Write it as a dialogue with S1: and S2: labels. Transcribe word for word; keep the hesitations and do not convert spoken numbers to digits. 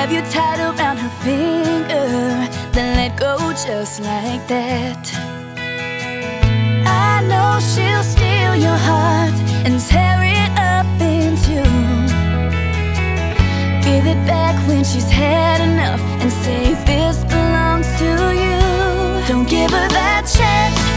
S1: have you tied around her finger, then let go just like that. I know she'll steal your heart and tear it up in two. Give it back when she's had enough and say this belongs to you. Don't give her that chance.